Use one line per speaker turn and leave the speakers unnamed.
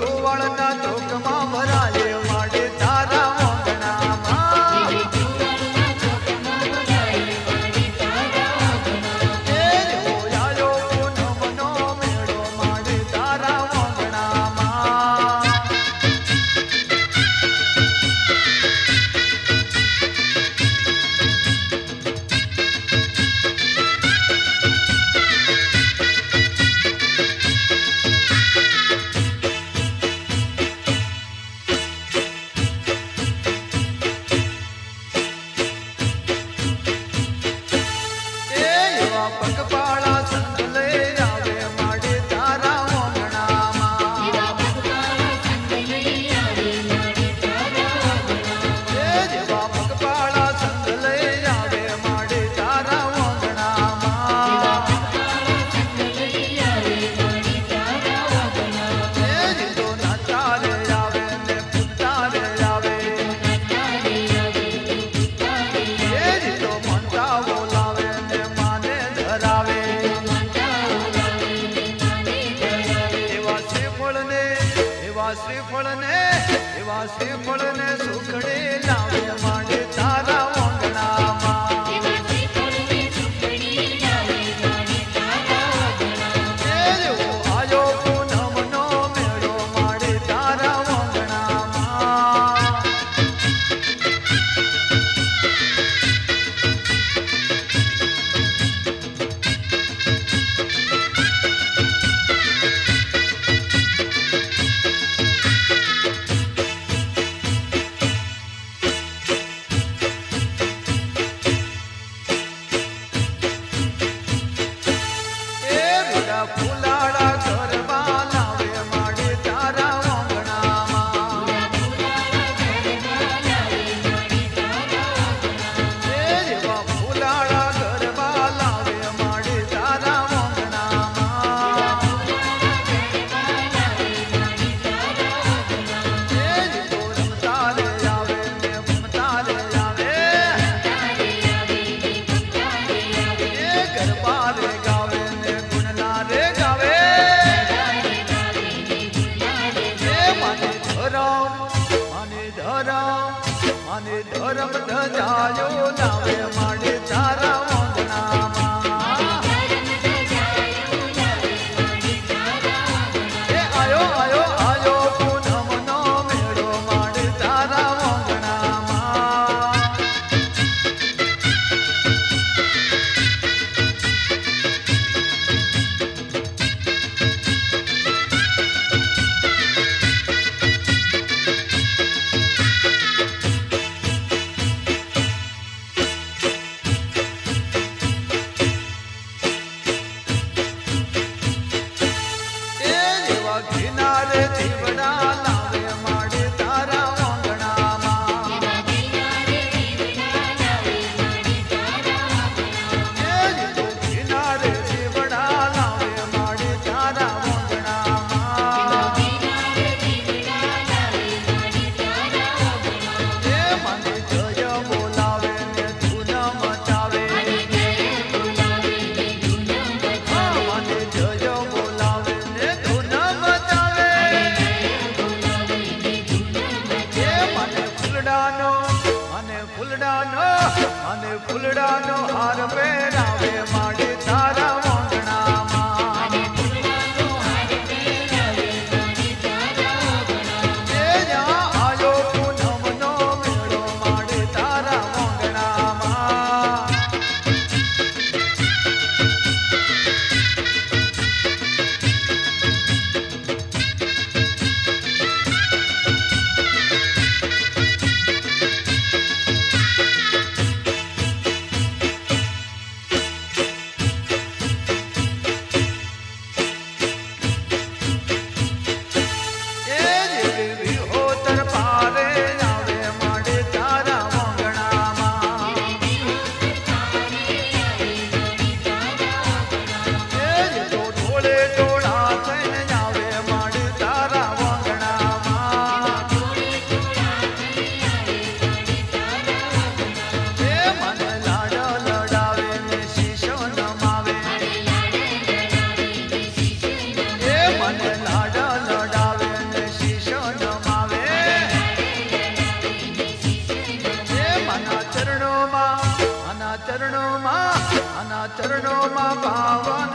સુવર્ણના ચોકમાં ભરાય માડે તારા વંદનામાં એ જોયાયો પૂનમનો મેળો માડે તારા વંદનામાં પગપાળા સંત લઈ આવે માડે તારા વંદનામાં જેવા પગપાળા સંત લઈ આવે માડે તારા વંદનામાં તો નાચા રે આવે ને પૂજતા રે આવે તો મનતા બોલાવે ને માને ધરાવે એવા શ્રીફળને સુખડે લાવે માડે તારા વંદનામાં આયો પૂનમનો મેળો માડે તારા વંદનામાં ફૂલાડા ગરબા લાવે માડે તારા વંદનામાં જેવા ફૂલાડા ગરબા લાવે માડે તારા વંદનામાં તો રમતા રે આવે ને ઘૂમતા રે આવે ગરબા રે ગાવે ને ગુણના રે ગાવે મને ધરમ ધજાયો લાવે માડે તારા વંદનામાં આયો પૂનમનો મેળો માડે તારા વંદનામાં કિનારે જીવડા લાવે માડે તારા વંદનામાં કિનારે જીવડા લાવે માડે તારા વંદનામાં મને જય બોલાવે ને ધૂન મચાવે મને જય બોલાવે ને ધૂન મચાવે મને ફૂલડાનો હાર પહેરાવે માડે તારા વંદનામાં જ્યાં આયો પૂનમનો મેળો માડે તારા વંદનામાં ચરણોમાં પાવન